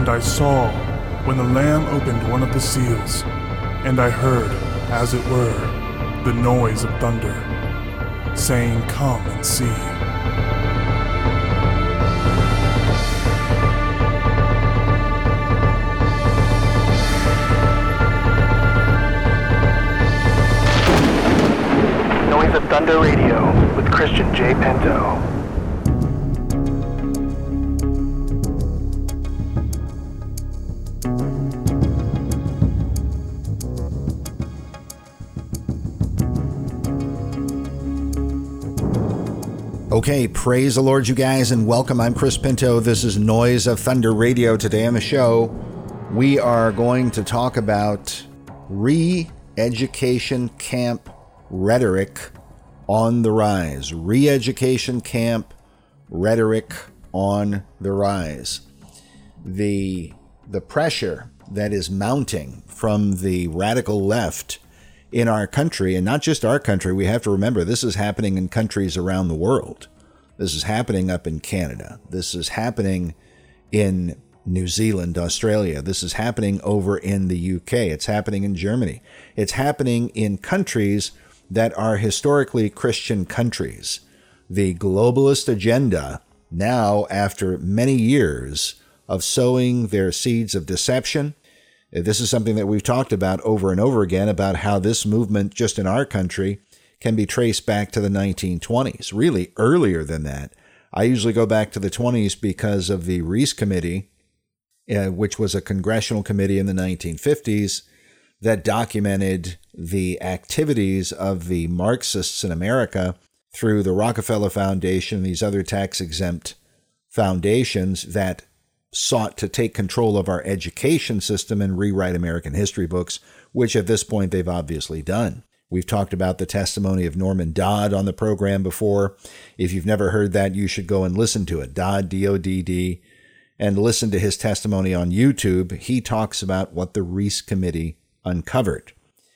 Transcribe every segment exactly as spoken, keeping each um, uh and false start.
And I saw when the Lamb opened one of the seals, and I heard, as it were, the noise of thunder, saying, "Come and see." Noise of Thunder Radio with Christian J. Pinto. Okay, praise the Lord, you guys, and welcome. I'm Chris Pinto. This is Noise of Thunder Radio. Today on the show, we are going to talk about re-education camp rhetoric on the rise. Re-education camp rhetoric on the rise. The, the pressure that is mounting from the radical left in our country, and not just our country. We have to remember this is happening in countries around the world. This is happening up in Canada. This is happening in New Zealand, Australia. This is happening over in the U K. It's happening in Germany. It's happening in countries that are historically Christian countries. The globalist agenda, now after many years of sowing their seeds of deception. This is something that we've talked about over and over again, about how this movement just in our country can be traced back to the nineteen twenties, really earlier than that. I usually go back to the twenties because of the Reece Committee, uh, which was a congressional committee in the nineteen fifties that documented the activities of the Marxists in America through the Rockefeller Foundation and these other tax-exempt foundations that sought to take control of our education system and rewrite American history books, which at this point they've obviously done. We've talked about the testimony of Norman Dodd on the program before. If you've never heard that, you should go and listen to it. Dodd, D O D D, and listen to his testimony on YouTube. He talks about what the Reece Committee uncovered.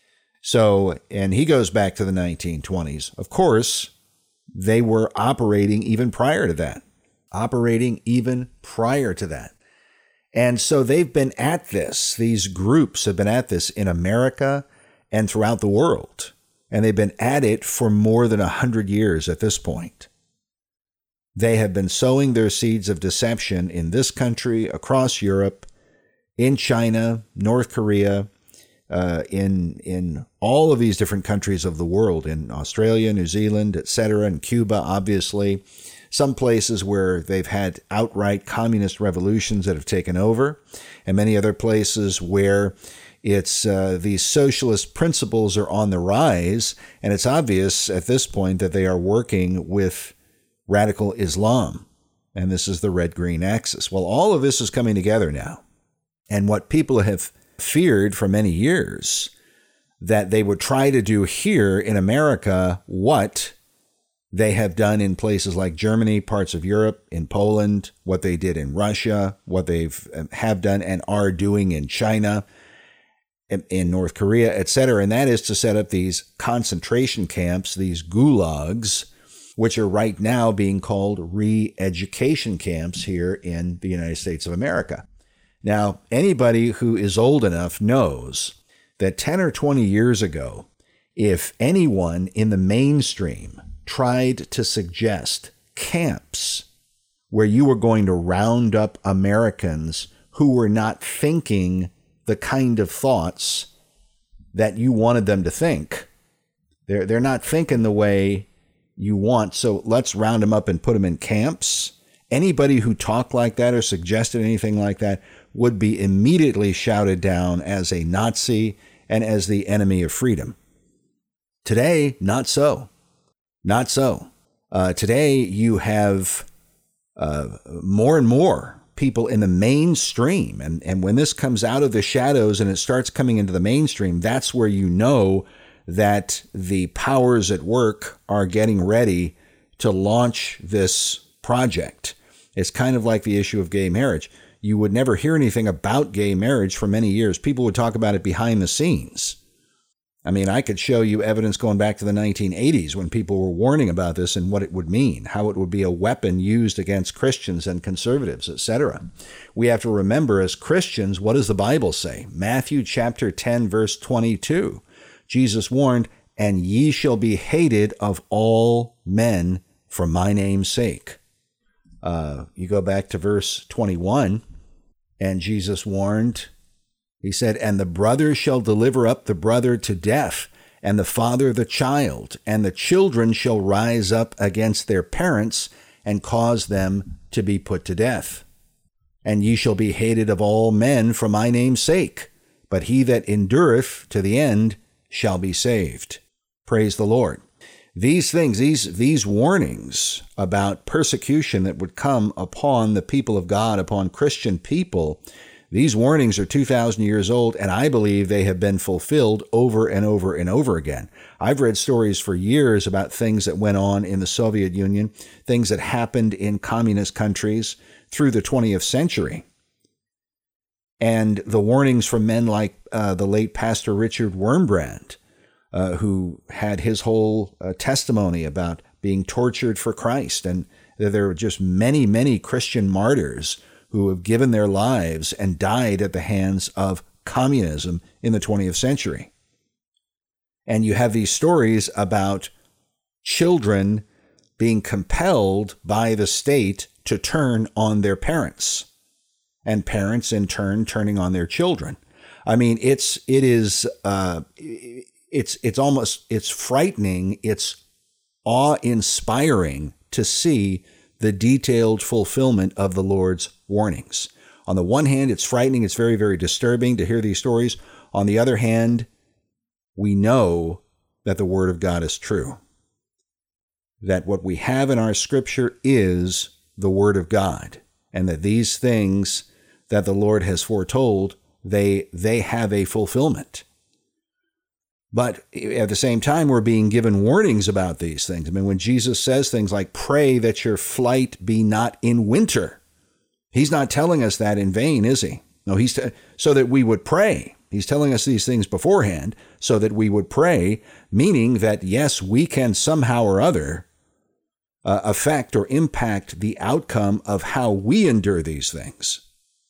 So, and he goes back to the nineteen twenties. Of course, they were operating even prior to that. Operating even prior to that. And so they've been at this. These groups have been at this in America and throughout the world. And they've been at it for more than a hundred years at this point. They have been sowing their seeds of deception in this country, across Europe, in China, North Korea, uh, in in all of these different countries of the world, in Australia, New Zealand, et cetera, and Cuba, obviously. Some places where they've had outright communist revolutions that have taken over, and many other places where it's uh, these socialist principles are on the rise, and it's obvious at this point that they are working with radical Islam, and this is the red-green axis. Well, all of this is coming together now, and what people have feared for many years, that they would try to do here in America what they have done in places like Germany, parts of Europe, in Poland, what they did in Russia, what they've have done and are doing in China, in North Korea, et cetera. And that is to set up these concentration camps, these gulags, which are right now being called re-education camps here in the United States of America. Now, anybody who is old enough knows that ten or twenty years ago, if anyone in the mainstream tried to suggest camps where you were going to round up Americans who were not thinking the kind of thoughts that you wanted them to think. They're, they're not thinking the way you want, so let's round them up and put them in camps. Anybody who talked like that or suggested anything like that would be immediately shouted down as a Nazi and as the enemy of freedom. Today, not so. Not so. Uh, today, you have uh, more and more people in the mainstream. And, and when this comes out of the shadows and it starts coming into the mainstream, that's where you know that the powers at work are getting ready to launch this project. It's kind of like the issue of gay marriage. You would never hear anything about gay marriage for many years. People would talk about it behind the scenes. I mean, I could show you evidence going back to the nineteen eighties when people were warning about this and what it would mean, how it would be a weapon used against Christians and conservatives, et cetera. We have to remember, as Christians, what does the Bible say? Matthew chapter ten, verse twenty-two. Jesus warned, "And ye shall be hated of all men for my name's sake." Uh, you go back to verse twenty-one, and Jesus warned, he said, "And the brother shall deliver up the brother to death, and the father the child, and the children shall rise up against their parents and cause them to be put to death. And ye shall be hated of all men for my name's sake, but he that endureth to the end shall be saved." Praise the Lord. These things, these, these warnings about persecution that would come upon the people of God, upon Christian people, these warnings are two thousand years old, and I believe they have been fulfilled over and over and over again. I've read stories for years about things that went on in the Soviet Union, things that happened in communist countries through the twentieth century. And the warnings from men like uh, the late Pastor Richard Wurmbrand, uh, who had his whole uh, testimony about being tortured for Christ. And there are just many, many Christian martyrs who have given their lives and died at the hands of communism in the twentieth century. And you have these stories about children being compelled by the state to turn on their parents, and parents in turn turning on their children. I mean, it's it is uh, it's it's almost it's frightening. It's awe-inspiring to see the detailed fulfillment of the Lord's warnings. On the one hand, it's frightening. It's very, very disturbing to hear these stories. On the other hand, we know that the Word of God is true, that what we have in our Scripture is the Word of God, and that these things that the Lord has foretold, they they have a fulfillment. But at the same time, we're being given warnings about these things. I mean, when Jesus says things like, "Pray that your flight be not in winter," he's not telling us that in vain, is he? No, he's t- so that we would pray. He's telling us these things beforehand so that we would pray, meaning that, yes, we can somehow or other uh, affect or impact the outcome of how we endure these things.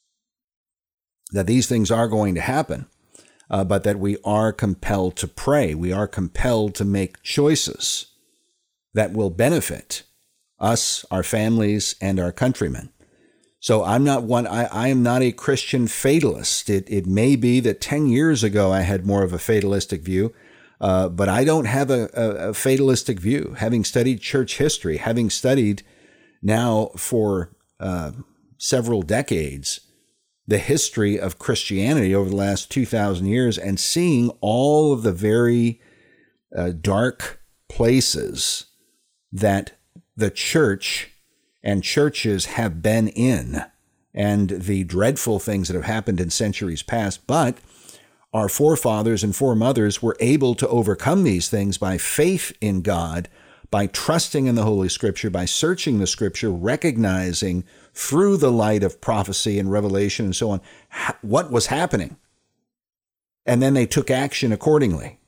That these things are going to happen. Uh, but that we are compelled to pray. We are compelled to make choices that will benefit us, our families, and our countrymen. So I'm not one, I, I am not a Christian fatalist. It, it may be that ten years ago I had more of a fatalistic view, uh, but I don't have a, a, a fatalistic view. Having studied church history, having studied now for uh, several decades, the history of Christianity over the last two thousand years, and seeing all of the very uh, dark places that the church and churches have been in, and the dreadful things that have happened in centuries past. But our forefathers and foremothers were able to overcome these things by faith in God, by trusting in the Holy Scripture, by searching the Scripture, recognizing through the light of prophecy and revelation and so on what was happening. And then they took action accordingly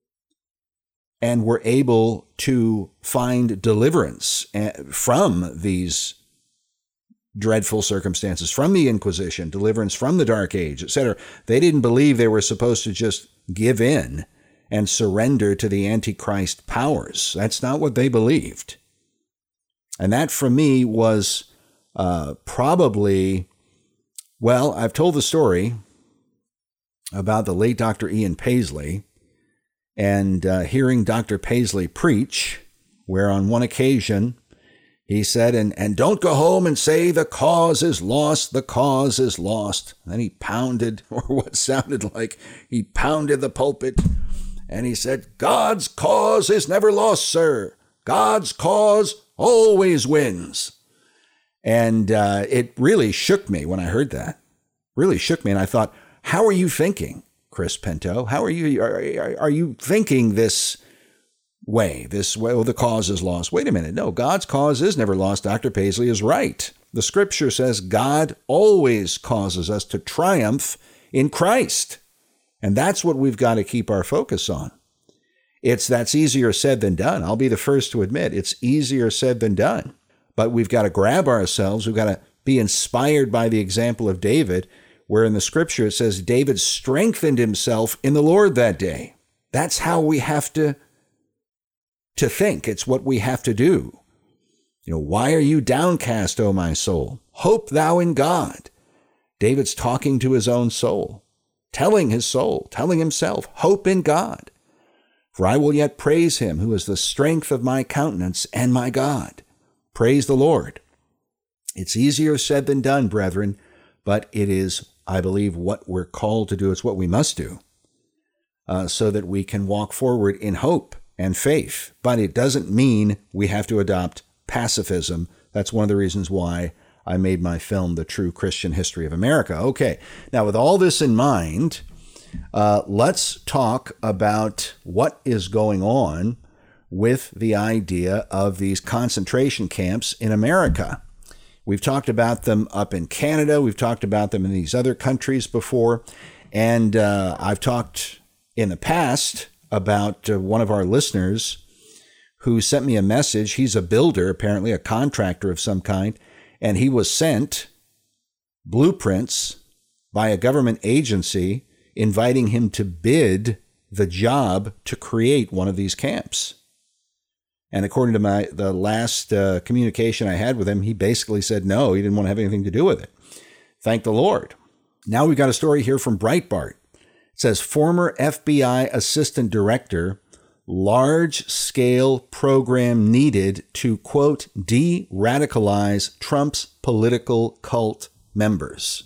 and were able to find deliverance from these dreadful circumstances, from the Inquisition, deliverance from the Dark Age, et cetera. They didn't believe they were supposed to just give in and surrender to the Antichrist powers. That's not what they believed. And that, for me, was uh, probably, well, I've told the story about the late Doctor Ian Paisley, and uh, hearing Doctor Paisley preach, where on one occasion he said, and, and don't go home and say the cause is lost, the cause is lost. And then he pounded, or what sounded like he pounded the pulpit, and he said, God's cause is never lost, sir. God's cause always wins. And uh, it really shook me when I heard that. Really shook me. And I thought, how are you thinking, Chris Pinto? How are you, are, are you thinking this way, this way, oh, the cause is lost? Wait a minute. No, God's cause is never lost. Doctor Paisley is right. The Scripture says God always causes us to triumph in Christ. And that's what we've got to keep our focus on. It's that's easier said than done. I'll be the first to admit it's easier said than done. But we've got to grab ourselves. We've got to be inspired by the example of David, where in the scripture it says David strengthened himself in the Lord that day. That's how we have to, to think. It's what we have to do. You know, why are you downcast, O my soul? Hope thou in God. David's talking to his own soul, telling his soul, telling himself, hope in God. For I will yet praise him who is the strength of my countenance and my God. Praise the Lord. It's easier said than done, brethren, but it is, I believe, what we're called to do. It's what we must do uh, so that we can walk forward in hope and faith. But it doesn't mean we have to adopt pacifism. That's one of the reasons why I made my film, The True Christian History of America. Okay, now with all this in mind, uh, let's talk about what is going on with the idea of these concentration camps in America. We've talked about them up in Canada. We've talked about them in these other countries before. And uh, I've talked in the past about uh, one of our listeners who sent me a message. He's a builder, apparently a contractor of some kind, and he was sent blueprints by a government agency inviting him to bid the job to create one of these camps. And according to my the last uh, communication I had with him, he basically said no, he didn't want to have anything to do with it. Thank the Lord. Now we've got a story here from Breitbart. It says, former F B I assistant director, large-scale program needed to, quote, de-radicalize Trump's political cult members.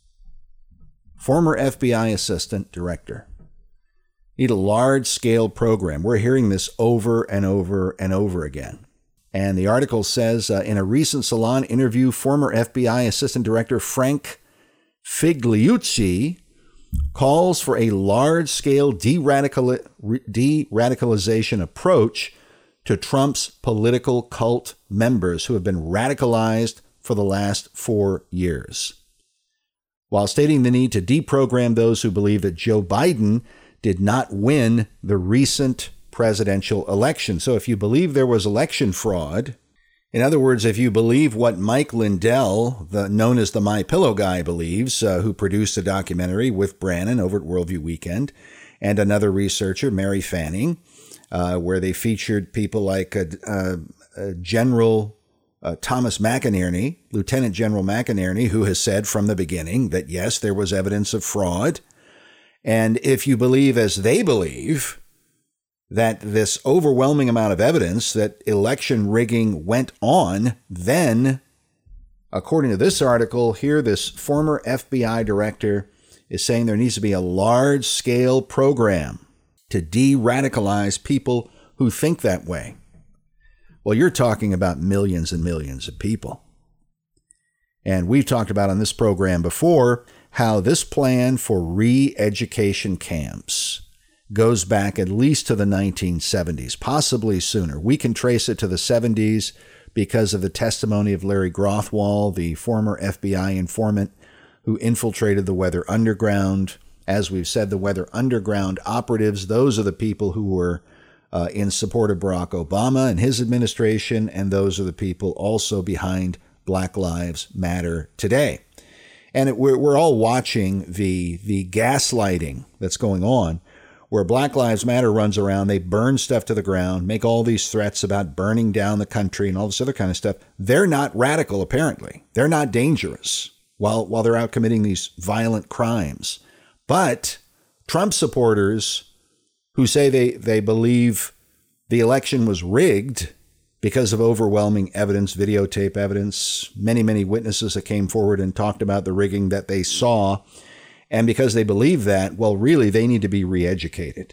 Former F B I assistant director. Need a large-scale program. We're hearing this over and over and over again. And the article says, uh, in a recent Salon interview, former F B I Assistant Director Frank Figliucci calls for a large-scale de-radical- de-radicalization approach to Trump's political cult members who have been radicalized for the last four years. While stating the need to deprogram those who believe that Joe Biden did not win the recent presidential election. So if you believe there was election fraud, in other words, if you believe what Mike Lindell, the, known as the My Pillow guy, believes, uh, who produced a documentary with Brannon over at Worldview Weekend, and another researcher, Mary Fanning, uh, where they featured people like uh, uh, uh, General uh, Thomas McInerney, Lieutenant General McInerney, who has said from the beginning that, yes, there was evidence of fraud. And if you believe, as they believe, that this overwhelming amount of evidence that election rigging went on, then, according to this article here, this former F B I director is saying there needs to be a large-scale program to de-radicalize people who think that way. Well, you're talking about millions and millions of people. And we've talked about on this program before how this plan for re-education camps goes back at least to the nineteen seventies, possibly sooner. We can trace it to the seventies because of the testimony of Larry Grothwall, the former F B I informant who infiltrated the Weather Underground. As we've said, the Weather Underground operatives, those are the people who were uh, in support of Barack Obama and his administration, and those are the people also behind Black Lives Matter today. And it, we're, we're all watching the the gaslighting that's going on, where Black Lives Matter runs around, they burn stuff to the ground, make all these threats about burning down the country and all this other kind of stuff. They're not radical, apparently. They're not dangerous while, while they're out committing these violent crimes. But Trump supporters who say they, they believe the election was rigged because of overwhelming evidence, videotape evidence, many, many witnesses that came forward and talked about the rigging that they saw. And because they believe that, well, really, they need to be re-educated.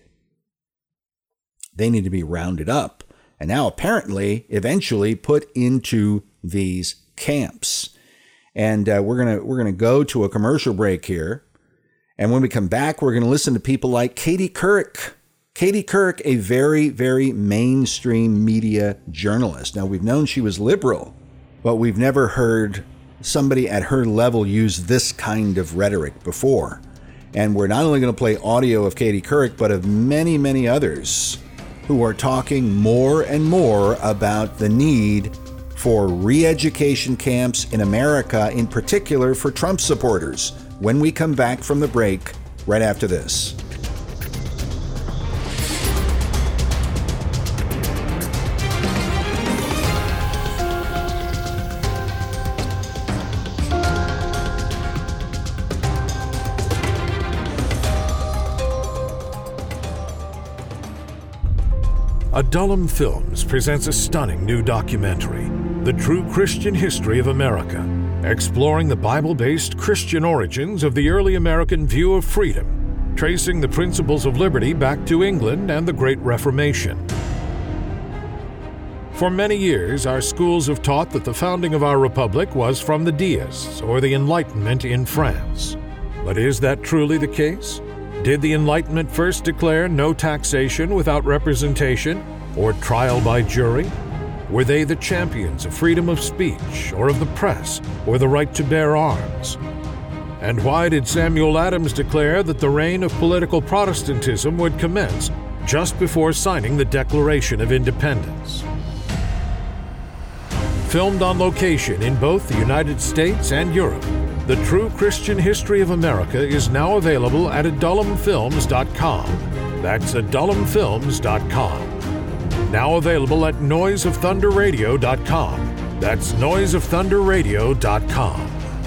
They need to be rounded up. And now, apparently, eventually put into these camps. And uh, we're gonna we're gonna go to a commercial break here. And when we come back, we're gonna listen to people like Katie Couric. Katie Couric, a very, very mainstream media journalist. Now, we've known she was liberal, but we've never heard somebody at her level use this kind of rhetoric before. And we're not only going to play audio of Katie Couric, but of many, many others who are talking more and more about the need for re-education camps in America, in particular for Trump supporters, when we come back from the break right after this. Adullam Films presents a stunning new documentary, The True Christian History of America, exploring the Bible-based Christian origins of the early American view of freedom, tracing the principles of liberty back to England and the Great Reformation. For many years, our schools have taught that the founding of our republic was from the Deists or the Enlightenment in France. But is that truly the case? Did the Enlightenment first declare no taxation without representation or trial by jury? Were they the champions of freedom of speech or of the press or the right to bear arms? And why did Samuel Adams declare that the reign of political Protestantism would commence just before signing the Declaration of Independence? Filmed on location in both the United States and Europe, The True Christian History of America is now available at adullam films dot com. That's adullam films dot com. Now available at noise of thunder radio dot com. That's noise of thunder radio dot com.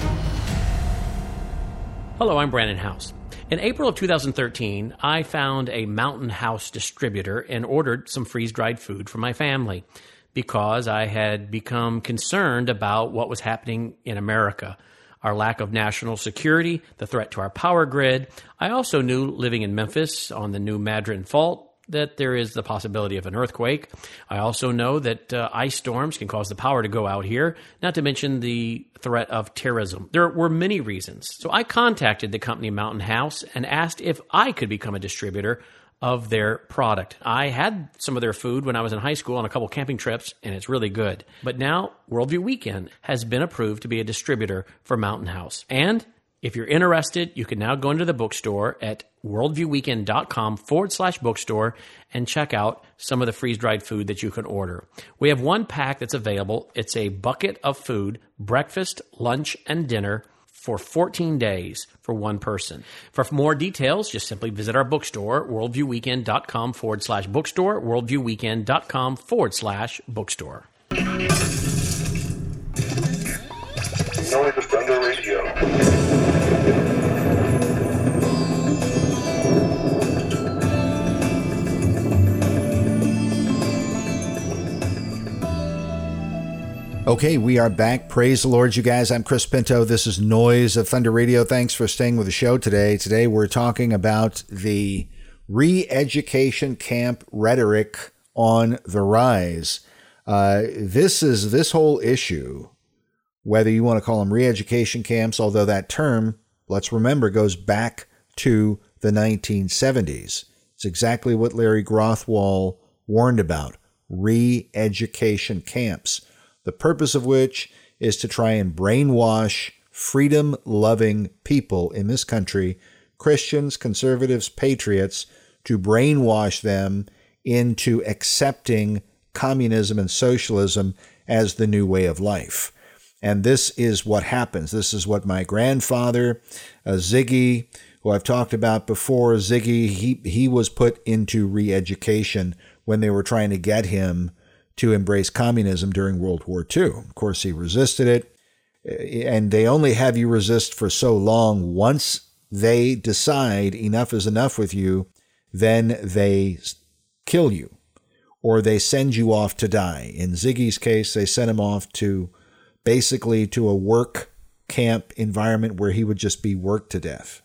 Hello, I'm Brandon House. In April of two thousand thirteen, I found a Mountain House distributor and ordered some freeze-dried food for my family because I had become concerned about what was happening in America. Our lack of national security, the threat to our power grid. I also knew, living in Memphis on the new Madryn Fault, that there is the possibility of an earthquake. I also know that uh, ice storms can cause the power to go out here, not to mention the threat of terrorism. There were many reasons. So I contacted the company Mountain House and asked if I could become a distributor of their product. I had some of their food when I was in high school on a couple camping trips, and it's really good. But now Worldview Weekend has been approved to be a distributor for Mountain House. And if you're interested, you can now go into the bookstore at worldviewweekend.com forward slash bookstore and check out some of the freeze-dried food that you can order. We have one pack that's available. It's a bucket of food, breakfast, lunch, and dinner for fourteen days for one person. For more details, just simply visit our bookstore, worldviewweekend.com forward slash bookstore, worldviewweekend.com forward slash bookstore. Noise of Thunder Radio. Okay, we are back. Praise the Lord, you guys. I'm Chris Pinto. This is Noise of Thunder Radio. Thanks for staying with the show today. Today we're talking about the re-education camp rhetoric on the rise. Uh, this is this whole issue, whether you want to call them re-education camps, although that term, let's remember, goes back to the nineteen seventies. It's exactly what Larry Grothwall warned about, re-education camps. The purpose of which is to try and brainwash freedom-loving people in this country, Christians, conservatives, patriots, to brainwash them into accepting communism and socialism as the new way of life. And this is what happens. This is what my grandfather, uh, Ziggy, who I've talked about before, Ziggy, he, he was put into re-education when they were trying to get him to embrace communism during World War Two. Of course, he resisted it, and they only have you resist for so long. Once they decide enough is enough with you, then they kill you, or they send you off to die. In Ziggy's case, they sent him off to basically to a work camp environment where he would just be worked to death.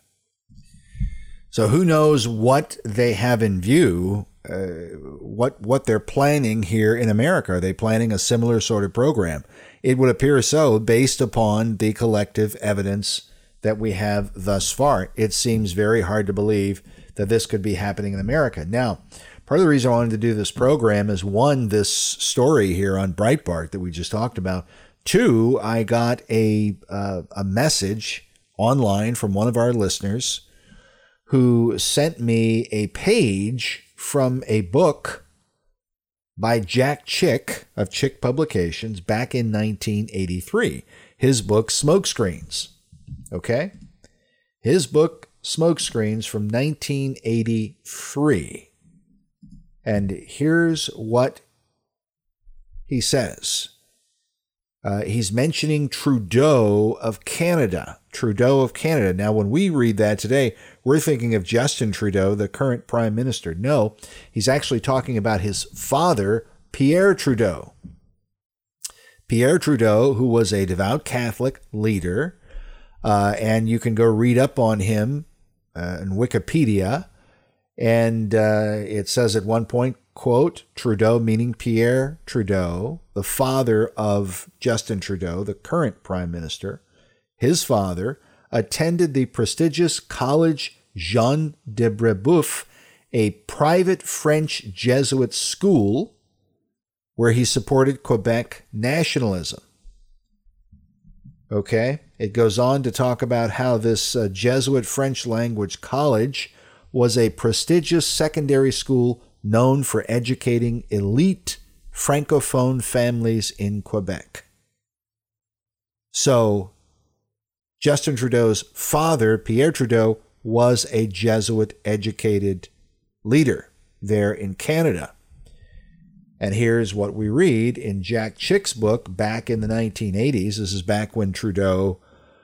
So who knows what they have in view, uh, what what they're planning here in America. Are they planning a similar sort of program? It would appear so based upon the collective evidence that we have thus far. It seems very hard to believe that this could be happening in America. Now, part of the reason I wanted to do this program is, one, this story here on Breitbart that we just talked about. Two, I got a uh, a message online from one of our listeners who sent me a page from a book by Jack Chick of Chick Publications back in nineteen eighty-three. His book, Smokescreens. Okay? His book, Smokescreens, from nineteen eighty-three. And here's what he says. Uh, he's mentioning Trudeau of Canada. Trudeau of Canada. Now, when we read that today, we're thinking of Justin Trudeau, the current prime minister. No, he's actually talking about his father, Pierre Trudeau. Pierre Trudeau, who was a devout Catholic leader, uh, and you can go read up on him uh, in Wikipedia. And uh, it says at one point, quote, Trudeau, meaning Pierre Trudeau, the father of Justin Trudeau, the current prime minister, his father attended the prestigious College Jean de Brebeuf, a private French Jesuit school where he supported Quebec nationalism. Okay, it goes on to talk about how this uh, Jesuit French language college was a prestigious secondary school known for educating elite Francophone families in Quebec. So, Justin Trudeau's father, Pierre Trudeau, was a Jesuit-educated leader there in Canada. And here's what we read in Jack Chick's book back in the nineteen eighties. This is back when Trudeau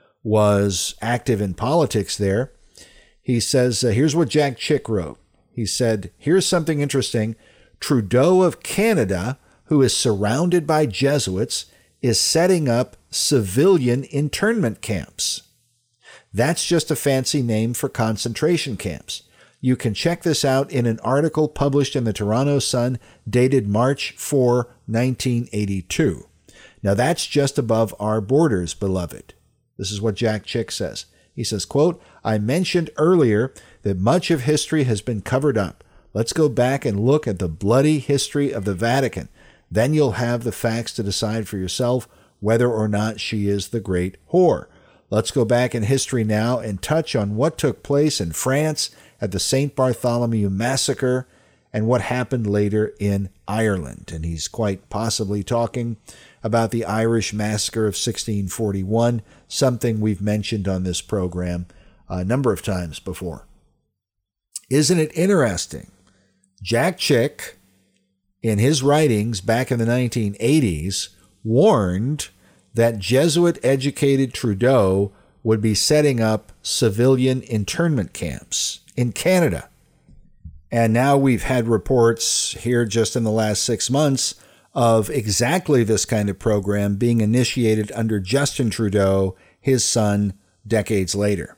was active in politics there. He says, uh, here's what Jack Chick wrote. He said, here's something interesting. Trudeau of Canada, who is surrounded by Jesuits, is setting up civilian internment camps. That's just a fancy name for concentration camps. You can check this out in an article published in the Toronto Sun dated March fourth, nineteen eighty-two. Now that's just above our borders, beloved. This is what Jack Chick says. He says, quote, I mentioned earlier that much of history has been covered up. Let's go back and look at the bloody history of the Vatican. Then you'll have the facts to decide for yourself whether or not she is the great whore. Let's go back in history now and touch on what took place in France at the Saint Bartholomew Massacre and what happened later in Ireland. And he's quite possibly talking about the Irish Massacre of sixteen forty-one, something we've mentioned on this program a number of times before. Isn't it interesting? Jack Chick, in his writings back in the nineteen eighties, warned that Jesuit-educated Trudeau would be setting up civilian internment camps in Canada. And now we've had reports here just in the last six months of exactly this kind of program being initiated under Justin Trudeau, his son, decades later.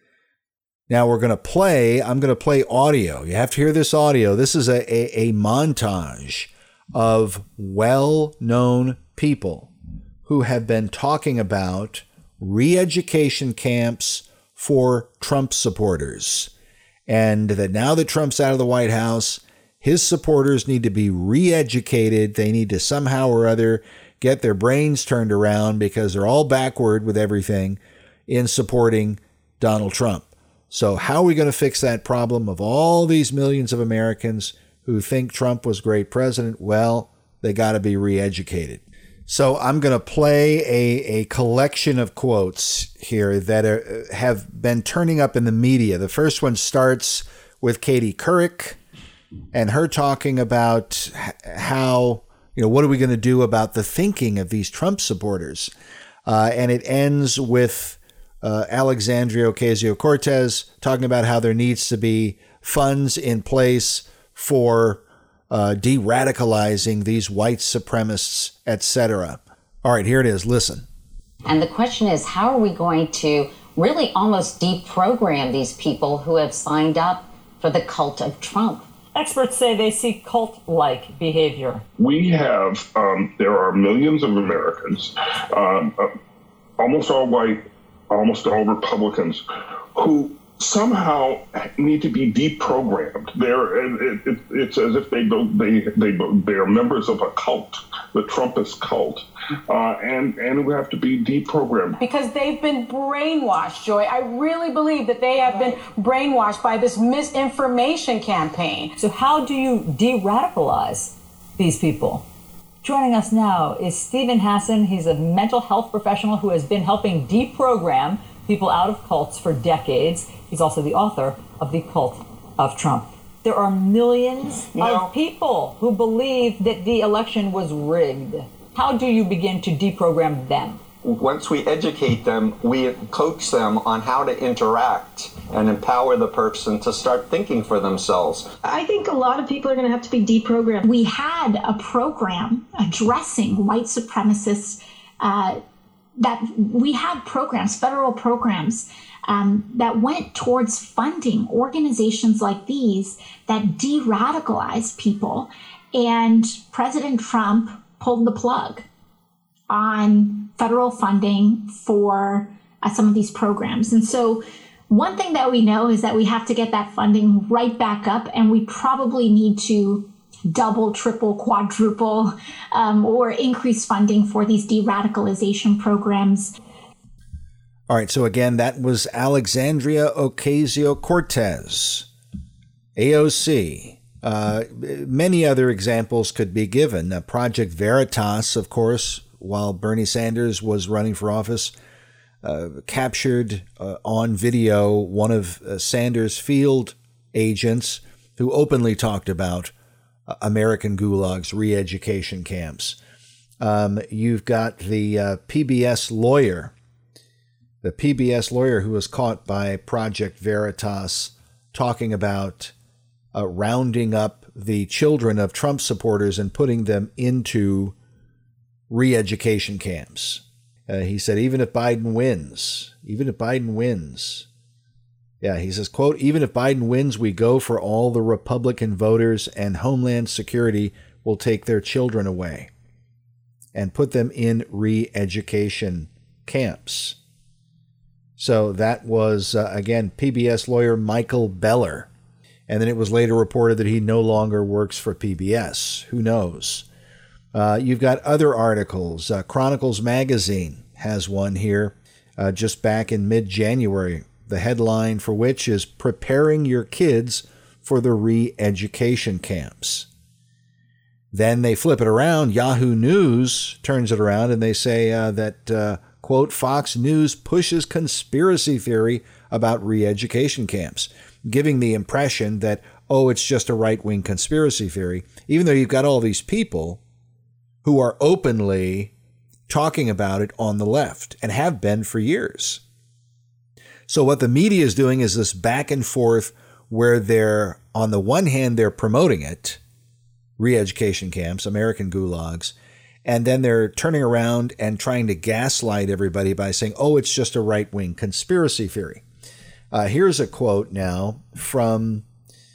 Now we're going to play, I'm going to play audio. You have to hear this audio. This is a, a, a montage of well-known people who have been talking about re-education camps for Trump supporters. And that now that Trump's out of the White House, his supporters need to be re-educated. They need to somehow or other get their brains turned around because they're all backward with everything in supporting Donald Trump. So how are we going to fix that problem of all these millions of Americans who think Trump was a great president? Well, they got to be re-educated. So I'm going to play a, a collection of quotes here that are, have been turning up in the media. The first one starts with Katie Couric and her talking about how, you know, what are we going to do about the thinking of these Trump supporters? Uh, and it ends with uh, Alexandria Ocasio-Cortez talking about how there needs to be funds in place for Uh, de-radicalizing these white supremacists, et cetera. All right, here it is. Listen. And the question is, how are we going to really almost deprogram these people who have signed up for the cult of Trump? Experts say they see cult-like behavior. We have, um, there are millions of Americans, um, uh, almost all white, almost all Republicans, who somehow need to be deprogrammed. They're, it, it, it's as if they they they they are members of a cult, the Trumpist cult, uh, and and we have to be deprogrammed because they've been brainwashed. Joy, I really believe that they have been brainwashed by this misinformation campaign. So how do you de-radicalize these people. Joining us now is Steven Hassan. He's a mental health professional who has been helping deprogram people out of cults for decades. He's also the author of The Cult of Trump. There are millions you know, of people who believe that the election was rigged. How do you begin to deprogram them? Once we educate them, we coach them on how to interact and empower the person to start thinking for themselves. I think a lot of people are going to have to be deprogrammed. We had a program addressing white supremacists, uh, that we had programs, federal programs, um, that went towards funding organizations like these that de-radicalize people. And President Trump pulled the plug on federal funding for uh, some of these programs. And so one thing that we know is that we have to get that funding right back up, and we probably need to double, triple, quadruple, um, or increase funding for these de-radicalization programs. All right, so again, that was Alexandria Ocasio-Cortez, A O C. Uh, many other examples could be given. Uh, Project Veritas, of course, while Bernie Sanders was running for office, uh, captured uh, on video one of uh, Sanders' field agents who openly talked about uh, American gulags, re-education camps. Um, you've got the uh, P B S lawyer, the P B S lawyer who was caught by Project Veritas talking about uh, rounding up the children of Trump supporters and putting them into re-education camps. Uh, he said, even if Biden wins, even if Biden wins, yeah, he says, quote, even if Biden wins, we go for all the Republican voters, and Homeland Security will take their children away and put them in re-education camps. So that was, uh, again, P B S lawyer Michael Beller. And then it was later reported that he no longer works for P B S. Who knows? Uh, you've got other articles. Uh, Chronicles Magazine has one here uh, just back in mid-January, the headline for which is Preparing Your Kids for the Re-Education Camps. Then they flip it around. Yahoo News turns it around and they say uh, that, uh, quote, Fox News pushes conspiracy theory about re-education camps, giving the impression that, oh, it's just a right-wing conspiracy theory, even though you've got all these people who are openly talking about it on the left and have been for years. So what the media is doing is this back and forth where they're, on the one hand, they're promoting it, re-education camps, American gulags, and then they're turning around and trying to gaslight everybody by saying, oh, it's just a right-wing conspiracy theory. Uh, here's a quote now from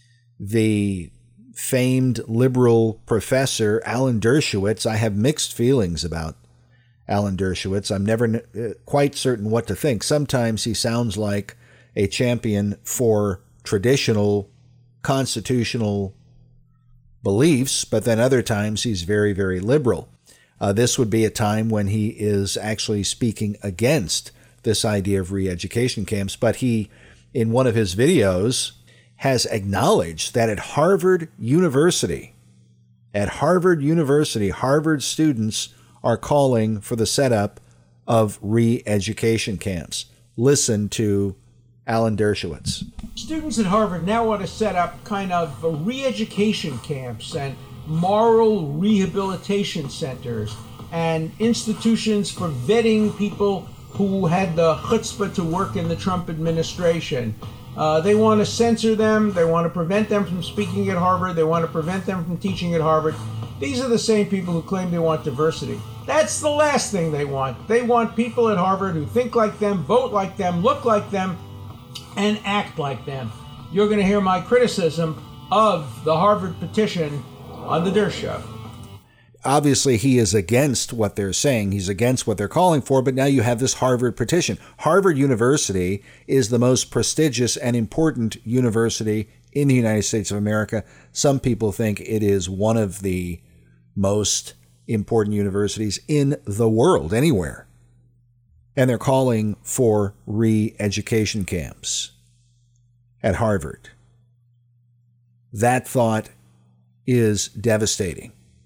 the famed liberal professor Alan Dershowitz. I have mixed feelings about Alan Dershowitz. I'm never uh, quite certain what to think. Sometimes he sounds like a champion for traditional constitutional beliefs, but then other times he's very, very liberal. Uh, this would be a time when he is actually speaking against this idea of re-education camps, but he, in one of his videos, has acknowledged that at Harvard University, at Harvard University, Harvard students are calling for the setup of re-education camps. Listen to Alan Dershowitz. Students at Harvard now want to set up kind of re-education camps and moral rehabilitation centers and institutions for vetting people who had the chutzpah to work in the Trump administration. Uh, they want to censor them. They want to prevent them from speaking at Harvard. They want to prevent them from teaching at Harvard. These are the same people who claim they want diversity. That's the last thing they want. They want people at Harvard who think like them, vote like them, look like them, and act like them. You're going to hear my criticism of the Harvard petition on The Dersh Show. Obviously, he is against what they're saying. He's against what they're calling for. But now you have this Harvard petition. Harvard University is the most prestigious and important university in the United States of America. Some people think it is one of the most important universities in the world, anywhere. And they're calling for re-education camps at Harvard. That thought is devastating.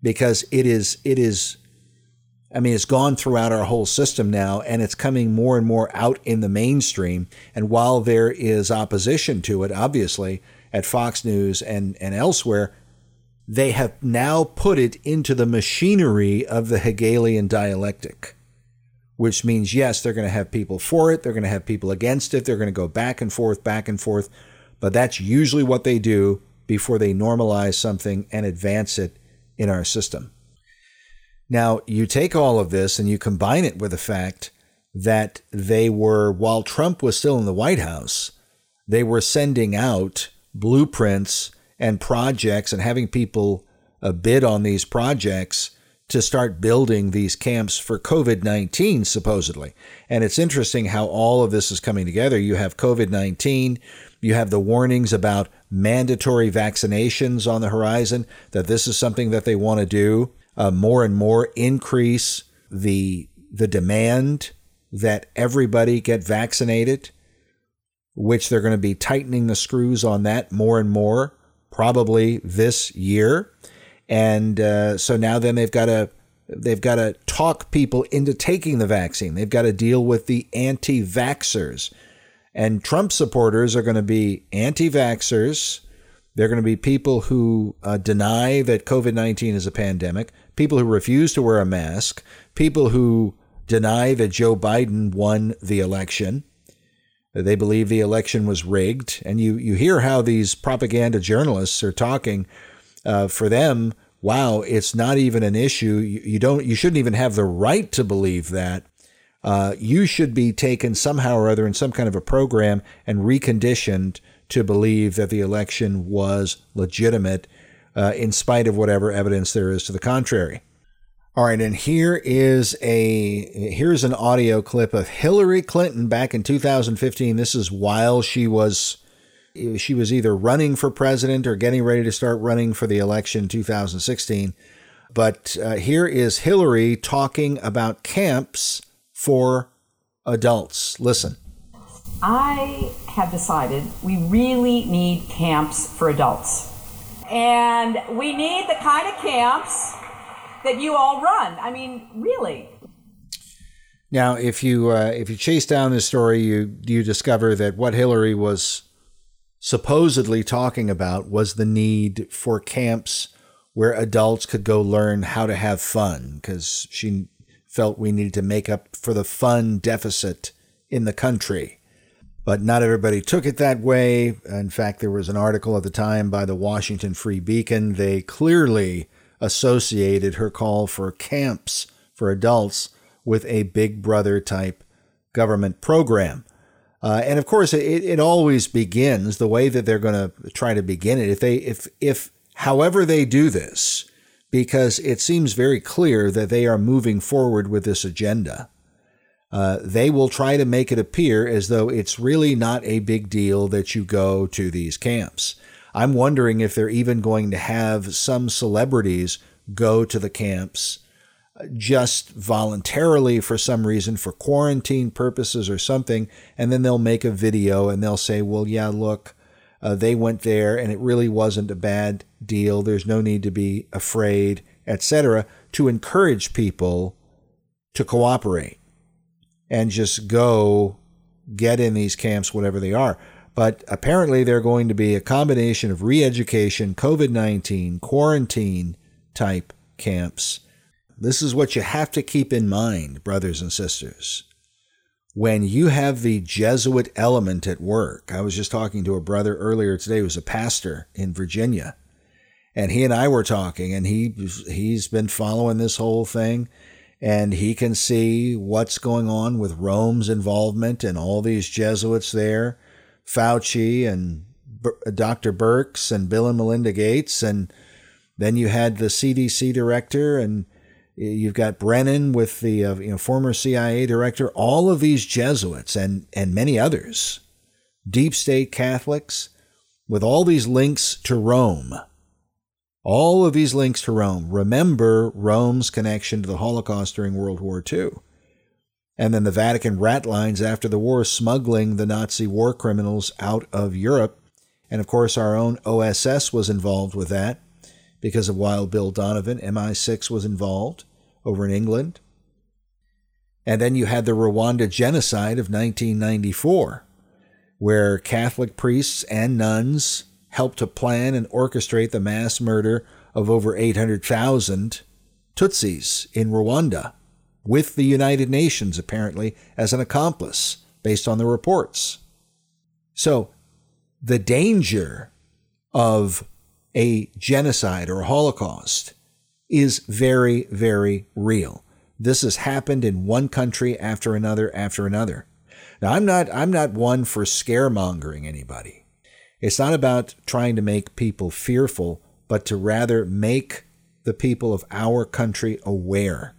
because it is, it is, I mean, it's gone throughout our whole system now, and it's coming more and more out in the mainstream. And while there is opposition to it, obviously, at Fox News and, and elsewhere, they have now put it into the machinery of the Hegelian dialectic, which means, yes, they're going to have people for it. They're going to have people against it. They're going to go back and forth, back and forth. But that's usually what they do before they normalize something and advance it in our system. Now, you take all of this and you combine it with the fact that they were, while Trump was still in the White House, they were sending out blueprints and projects and having people uh, bid on these projects to start building these camps for COVID nineteen, supposedly. And it's interesting how all of this is coming together. You have COVID nineteen, you have the warnings about mandatory vaccinations on the horizon, that this is something that they want to do, uh, more and more increase the the demand that everybody get vaccinated, which they're going to be tightening the screws on that more and more, probably this year. And uh, so now then they've got to they've got to talk people into taking the vaccine. They've got to deal with the anti-vaxxers. And Trump supporters are going to be anti-vaxxers. They're going to be people who uh, deny that COVID nineteen is a pandemic, people who refuse to wear a mask, people who deny that Joe Biden won the election. They believe the election was rigged. And you, you hear how these propaganda journalists are talking. Uh, for them, wow, it's not even an issue. You, you don't, you shouldn't even have the right to believe that. Uh, you should be taken somehow or other in some kind of a program and reconditioned to believe that the election was legitimate, uh, in spite of whatever evidence there is to the contrary. All right, and here is a here's an audio clip of Hillary Clinton back in two thousand fifteen. This is while she was. She was either running for president or getting ready to start running for the election in two thousand sixteen. But uh, here is Hillary talking about camps for adults. Listen. I have decided we really need camps for adults. And we need the kind of camps that you all run. I mean, really. Now, if you uh, if you chase down this story, you you discover that what Hillary was supposedly talking about was the need for camps where adults could go learn how to have fun, because she felt we needed to make up for the fun deficit in the country. But not everybody took it that way. In fact, there was an article at the time by the Washington Free Beacon. They clearly associated her call for camps for adults with a Big Brother type government program. Uh, and of course, it, it always begins the way that they're going to try to begin it. If they, if, if, however they do this, because it seems very clear that they are moving forward with this agenda, uh, they will try to make it appear as though it's really not a big deal that you go to these camps. I'm wondering if they're even going to have some celebrities go to the camps just voluntarily for some reason, for quarantine purposes or something, and then they'll make a video and they'll say, well, yeah, look, uh, they went there and it really wasn't a bad deal. There's no need to be afraid, et cetera, to encourage people to cooperate and just go get in these camps, whatever they are. But apparently they're going to be a combination of re-education, COVID nineteen, quarantine type camps. This is what you have to keep in mind, brothers and sisters. When you have the Jesuit element at work, I was just talking to a brother earlier today who was a pastor in Virginia, and he and I were talking, and he he's been following this whole thing, and he can see what's going on with Rome's involvement and all these Jesuits there, Fauci and Doctor Birx and Bill and Melinda Gates, and then you had the C D C director, and you've got Brennan with the uh, you know former C I A director, all of these Jesuits and, and many others, deep state Catholics, with all these links to Rome. All of these links to Rome. Remember Rome's connection to the Holocaust during World War Two. And then the Vatican rat lines after the war, smuggling the Nazi war criminals out of Europe. And of course, our own O S S was involved with that, because of Wild Bill Donovan. M I six was involved over in England. And then you had the Rwanda genocide of nineteen ninety-four, where Catholic priests and nuns helped to plan and orchestrate the mass murder of over eight hundred thousand Tutsis in Rwanda, with the United Nations apparently as an accomplice, based on the reports. So the danger of a genocide or a Holocaust is very, very real. This has happened in one country after another after another. Now, I'm not I'm not one for scaremongering anybody. It's not about trying to make people fearful, but to rather make the people of our country aware.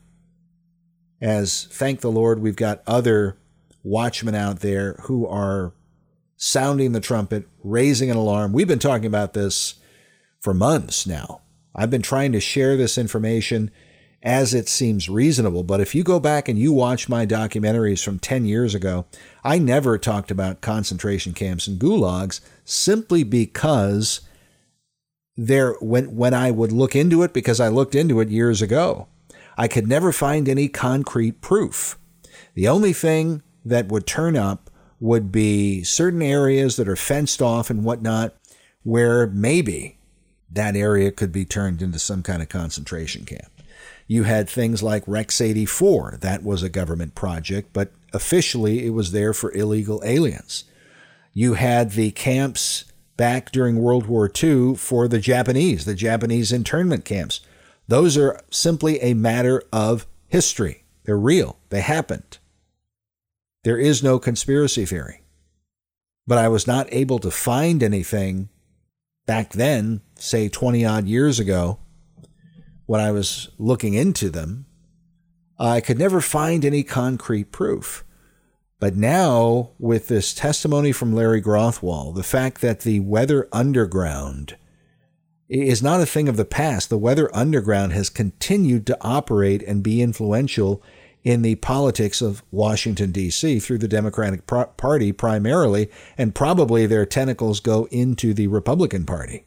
As, thank the Lord, we've got other watchmen out there who are sounding the trumpet, raising an alarm. We've been talking about this for months now. I've been trying to share this information as it seems reasonable, but if you go back and you watch my documentaries from ten years ago, I never talked about concentration camps and gulags, simply because there, when, when I would look into it, because I looked into it years ago, I could never find any concrete proof. The only thing that would turn up would be certain areas that are fenced off and whatnot, where maybe that area could be turned into some kind of concentration camp. You had things like Rex eighty-four. That was a government project, but officially it was there for illegal aliens. You had the camps back during World War Two for the Japanese, the Japanese internment camps. Those are simply a matter of history. They're real. They happened. There is no conspiracy theory. But I was not able to find anything back then, say twenty odd years ago, when I was looking into them. I could never find any concrete proof. But now, with this testimony from Larry Grothwall, the fact that the Weather Underground is not a thing of the past. The Weather Underground has continued to operate and be influential in the politics of Washington, D C through the Democratic Party primarily, and probably their tentacles go into the Republican Party.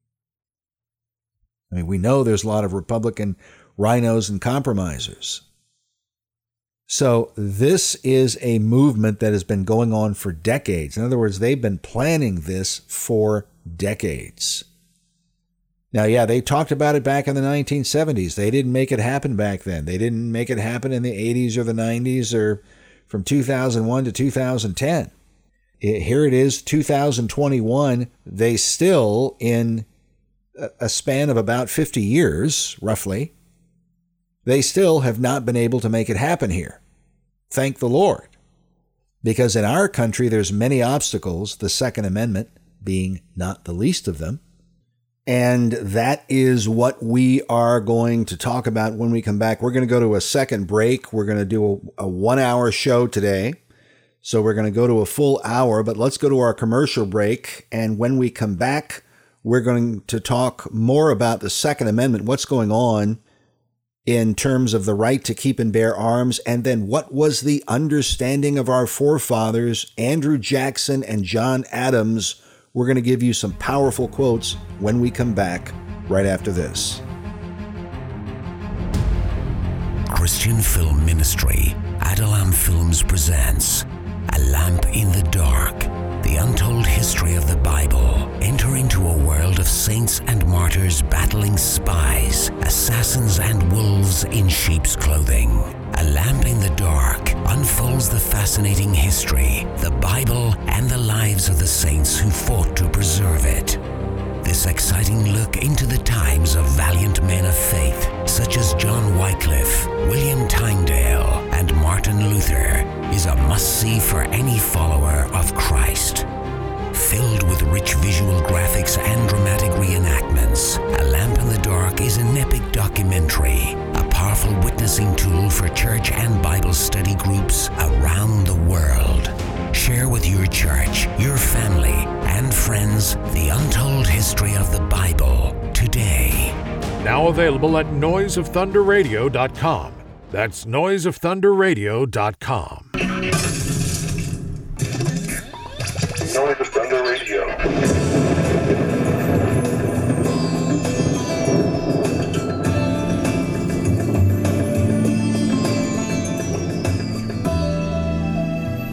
I mean, we know there's a lot of Republican rhinos and compromisers. So this is a movement that has been going on for decades. In other words, they've been planning this for decades. Now, yeah, they talked about it back in the nineteen seventies. They didn't make it happen back then. They didn't make it happen in the eighties or the nineties or from two thousand one to two thousand ten. Here it is, two thousand twenty-one. They still, in a span of about fifty years, roughly, they still have not been able to make it happen here. Thank the Lord. Because in our country, there's many obstacles, the Second Amendment being not the least of them. And that is what we are going to talk about when we come back. We're going to go to a second break. We're going to do a, a one-hour show today. So we're going to go to a full hour, but let's go to our commercial break. And when we come back, we're going to talk more about the Second Amendment, what's going on in terms of the right to keep and bear arms, and then what was the understanding of our forefathers, Andrew Jackson and John Adams. We're going to give you some powerful quotes when we come back right after this. Christian Film Ministry, Adulam Films presents A Lamp in the Dark, the untold history of the Bible. Enter into a world of saints and martyrs battling spies, assassins, and wolves in sheep's clothing. A Lamp in the Dark unfolds the fascinating history, the Bible, and the lives of the saints who fought to preserve it. This exciting look into the times of valiant men of faith, such as John Wycliffe, William Tyndale, and Martin Luther, is a must-see for any follower of Christ. Filled with rich visual graphics and dramatic reenactments, A Lamp in the Dark is an epic documentary, a powerful witnessing tool for church and Bible study groups around the world. Share with your church, your family, and friends the untold history of the Bible today. Now available at noise of thunder radio dot com. That's noise of thunder radio dot com. Noise of Thunder Radio.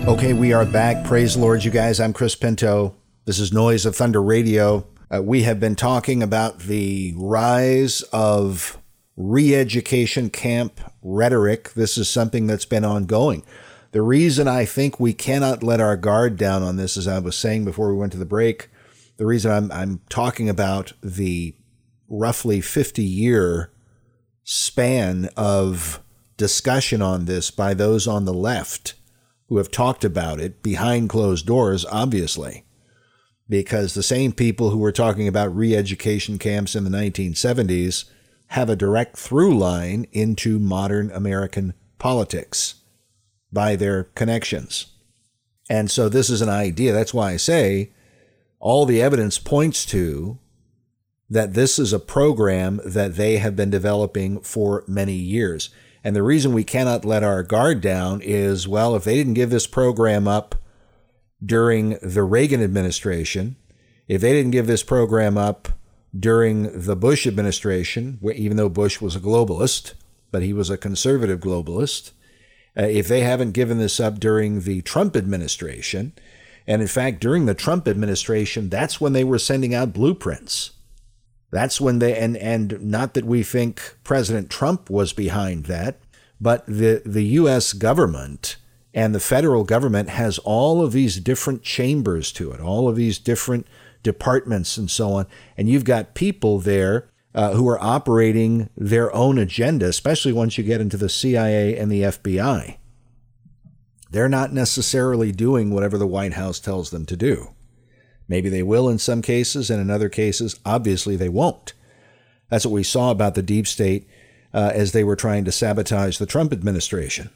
Okay, we are back. Praise the Lord, you guys. I'm Chris Pinto. This is Noise of Thunder Radio. Uh, we have been talking about the rise of re-education camp rhetoric. This is something that's been ongoing. The reason I think we cannot let our guard down on this, as I was saying before we went to the break, the reason I'm, I'm talking about the roughly fifty-year span of discussion on this by those on the left who have talked about it behind closed doors, obviously, because the same people who were talking about re-education camps in the nineteen seventies have a direct through line into modern American politics by their connections. And so this is an idea. That's why I say all the evidence points to that this is a program that they have been developing for many years. And the reason we cannot let our guard down is, well, if they didn't give this program up during the Reagan administration, if they didn't give this program up during the Bush administration, even though Bush was a globalist, but he was a conservative globalist, uh, if they haven't given this up during the Trump administration, and in fact, during the Trump administration, that's when they were sending out blueprints. That's when they, and, and not that we think President Trump was behind that, but the, the U S government and the federal government has all of these different chambers to it, all of these different departments and so on. And you've got people there uh, who are operating their own agenda, especially once you get into the C I A and the F B I. They're not necessarily doing whatever the White House tells them to do. Maybe they will in some cases, and in other cases, obviously they won't. That's what we saw about the deep state uh, as they were trying to sabotage the Trump administration.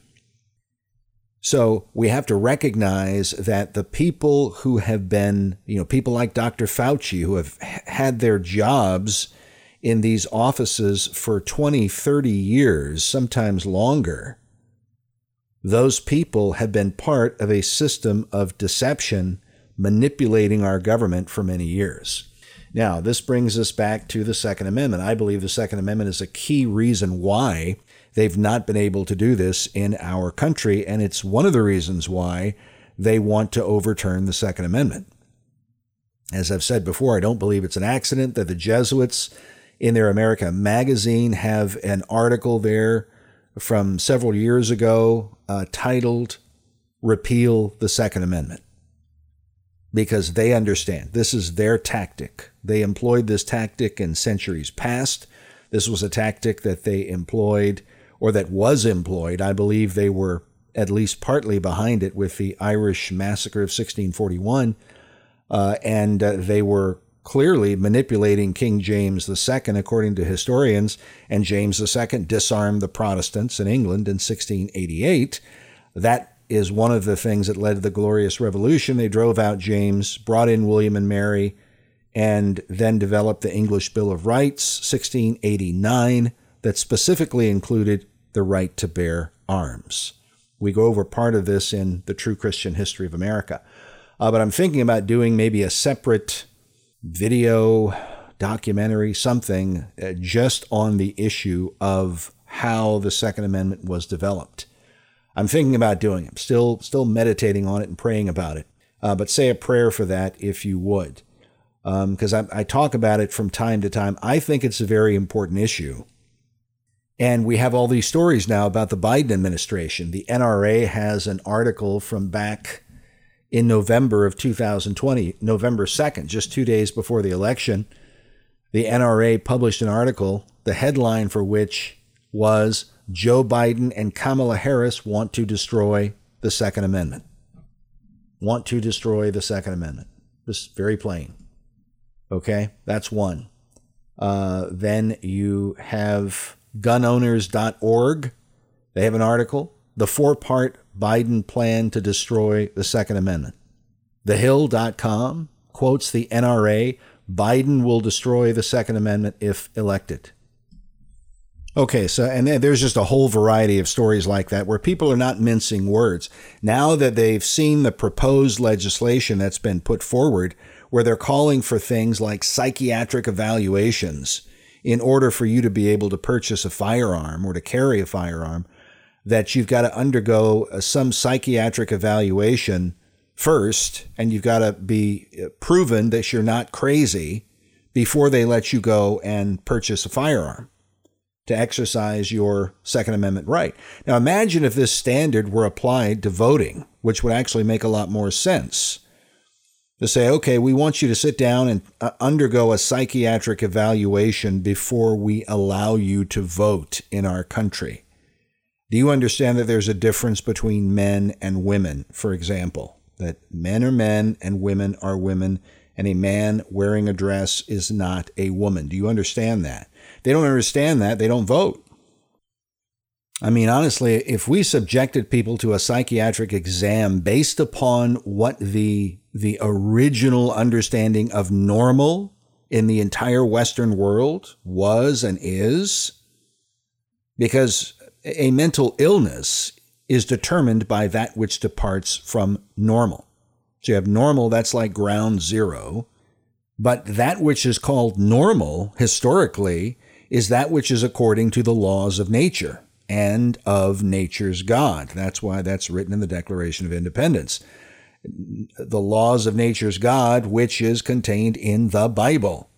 So we have to recognize that the people who have been, you know, people like Doctor Fauci, who have had their jobs in these offices for twenty, thirty years, sometimes longer, those people have been part of a system of deception manipulating our government for many years. Now, this brings us back to the Second Amendment. I believe the Second Amendment is a key reason why they've not been able to do this in our country, and it's one of the reasons why they want to overturn the Second Amendment. As I've said before, I don't believe it's an accident that the Jesuits in their America magazine have an article there from several years ago uh, titled "Repeal the Second Amendment." Because they understand this is their tactic. They employed this tactic in centuries past. This was a tactic that they employed, or that was employed. I believe they were at least partly behind it with the Irish massacre of sixteen forty-one. Uh, and uh, they were clearly manipulating King James the Second, according to historians. And James the Second disarmed the Protestants in England in sixteen eighty-eight. That is one of the things that led to the Glorious Revolution. They drove out James, brought in William and Mary, and then developed the English Bill of Rights, sixteen eighty-nine, that specifically included the right to bear arms. We go over part of this in the True Christian History of America. Uh, but I'm thinking about doing maybe a separate video, documentary, something uh, just on the issue of how the Second Amendment was developed. I'm thinking about doing it. I'm still, still meditating on it and praying about it. Uh, but say a prayer for that if you would. Because um, I, I talk about it from time to time. I think it's a very important issue. And we have all these stories now about the Biden administration. The N R A has an article from back in November of two thousand twenty, November second, just two days before the election. The N R A published an article, the headline for which was Joe Biden and Kamala Harris want to destroy the Second Amendment. Want to destroy the Second Amendment. This is very plain. Okay, that's one. Uh, then you have gun owners dot org. They have an article, the four-part Biden plan to destroy the Second Amendment. the hill dot com quotes the N R A, Biden will destroy the Second Amendment if elected. Okay, so, and there's just a whole variety of stories like that where people are not mincing words. Now that they've seen the proposed legislation that's been put forward, where they're calling for things like psychiatric evaluations in order for you to be able to purchase a firearm or to carry a firearm, that you've got to undergo some psychiatric evaluation first, and you've got to be proven that you're not crazy before they let you go and purchase a firearm to exercise your Second Amendment right. Now, imagine if this standard were applied to voting, which would actually make a lot more sense. To say, okay, we want you to sit down and uh, undergo a psychiatric evaluation before we allow you to vote in our country. Do you understand that there's a difference between men and women, for example? That men are men and women are women, and a man wearing a dress is not a woman. Do you understand that? They don't understand that. They don't vote. I mean, honestly, if we subjected people to a psychiatric exam based upon what the the original understanding of normal in the entire Western world was and is, because a mental illness is determined by that which departs from normal. So you have normal, that's like ground zero. But that which is called normal historically is that which is according to the laws of nature and of nature's God. That's why that's written in the Declaration of Independence. The laws of nature's God, which is contained in the Bible.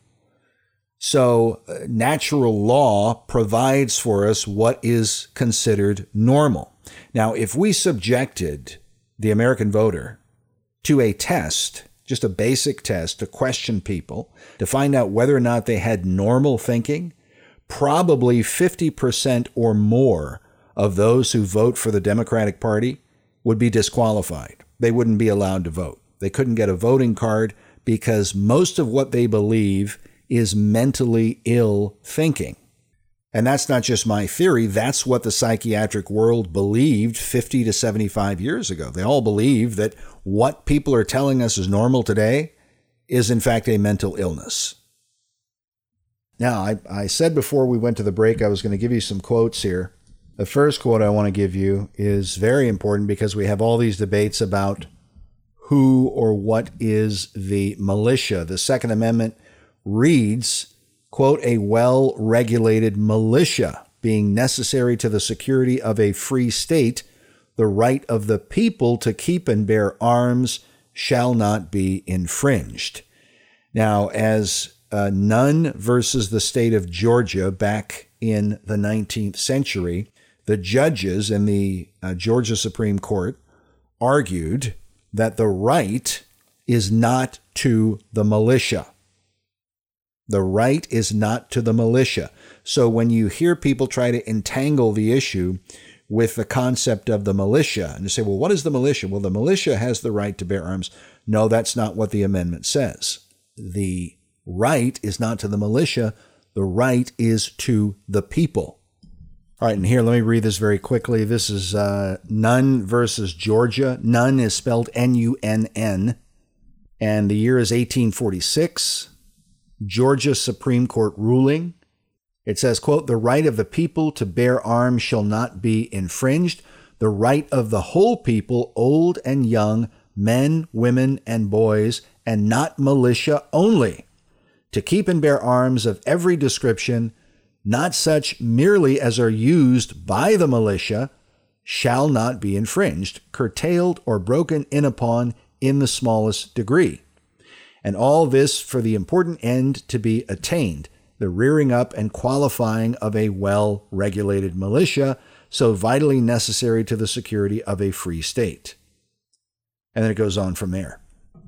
So uh, natural law provides for us what is considered normal. Now, if we subjected the American voter to a test, just a basic test to question people, to find out whether or not they had normal thinking, probably fifty percent or more of those who vote for the Democratic Party would be disqualified. They wouldn't be allowed to vote. They couldn't get a voting card because most of what they believe is mentally ill thinking. And that's not just my theory. That's what the psychiatric world believed fifty to seventy-five years ago. They all believe that what people are telling us is normal today is in fact a mental illness. Now, I, I said before we went to the break, I was going to give you some quotes here. The first quote I want to give you is very important because we have all these debates about who or what is the militia. The Second Amendment reads, quote, a well-regulated militia being necessary to the security of a free state, the right of the people to keep and bear arms shall not be infringed. Now, as uh, Nunn versus the state of Georgia back in the nineteenth century, the judges in the uh, Georgia Supreme Court argued that the right is not to the militia. The right is not to the militia. So when you hear people try to entangle the issue with the concept of the militia, and you say, well, what is the militia? Well, the militia has the right to bear arms. No, that's not what the amendment says. The right is not to the militia. The right is to the people. All right, and here, let me read this very quickly. This is uh, Nunn versus Georgia. Nunn is spelled N U N N, and the year is eighteen forty-six. Georgia Supreme Court ruling. It says, quote, the right of the people to bear arms shall not be infringed. The right of the whole people, old and young, men, women, and boys, and not militia only, to keep and bear arms of every description, not such merely as are used by the militia, shall not be infringed, curtailed, or broken in upon in the smallest degree. And all this for the important end to be attained, the rearing up and qualifying of a well-regulated militia, so vitally necessary to the security of a free state. And then it goes on from there.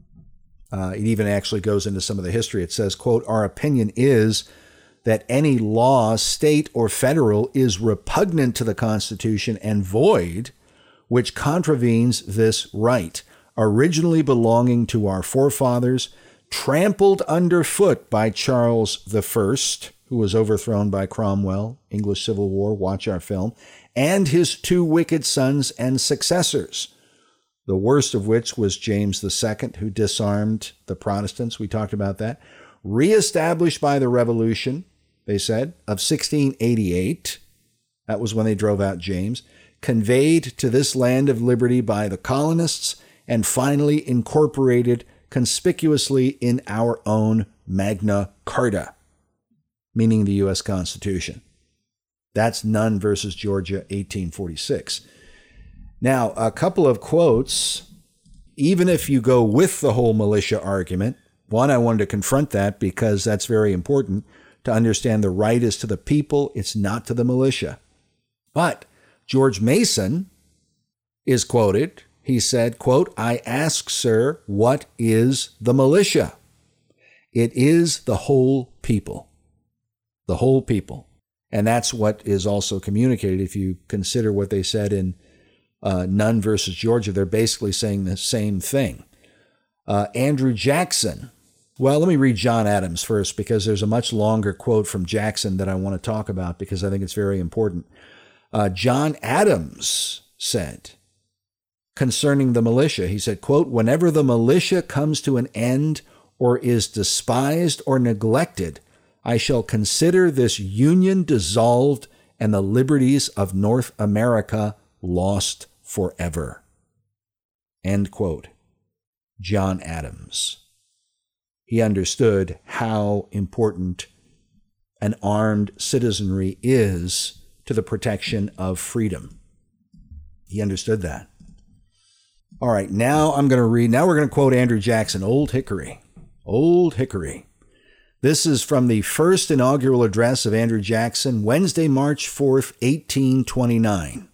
Uh, it even actually goes into some of the history. It says, quote, our opinion is that any law, state or federal, is repugnant to the Constitution and void, which contravenes this right, originally belonging to our forefathers, trampled underfoot by Charles the First, who was overthrown by Cromwell, English Civil War, watch our film, and his two wicked sons and successors, the worst of which was James the Second, who disarmed the Protestants. We talked about that. Reestablished by the Revolution, they said, of sixteen eighty-eight. That was when they drove out James. Conveyed to this land of liberty by the colonists, and finally incorporated conspicuously in our own Magna Carta, meaning the U S Constitution. That's Nunn versus Georgia, eighteen forty-six. Now, a couple of quotes. Even if you go with the whole militia argument, one, I wanted to confront that because that's very important to understand the right is to the people, it's not to the militia. But George Mason is quoted. He said, quote, "I ask, sir, what is the militia? It is the whole people." The whole people. And that's what is also communicated. If you consider what they said in uh, Nunn versus Georgia, they're basically saying the same thing. Uh, Andrew Jackson. Well, let me read John Adams first, because there's a much longer quote from Jackson that I want to talk about because I think it's very important. Uh, John Adams said concerning the militia, he said, quote, "Whenever the militia comes to an end or is despised or neglected, I shall consider this union dissolved and the liberties of North America lost forever." End quote. John Adams. He understood how important an armed citizenry is to the protection of freedom. He understood that. All right, now I'm going to read, now we're going to quote Andrew Jackson, Old Hickory. Old Hickory. This is from the first inaugural address of Andrew Jackson, Wednesday, March fourth, eighteen twenty-nine.